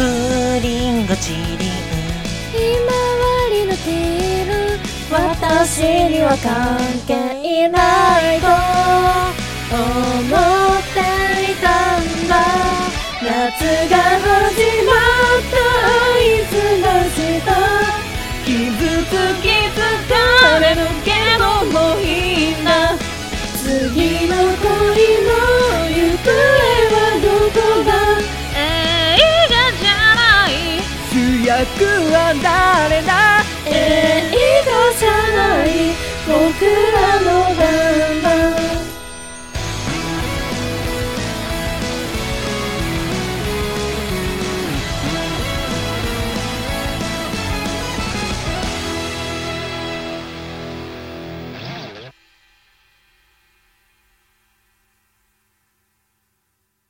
リンゴチリンひまわりのティール私には関係ないと思っていたんだ夏が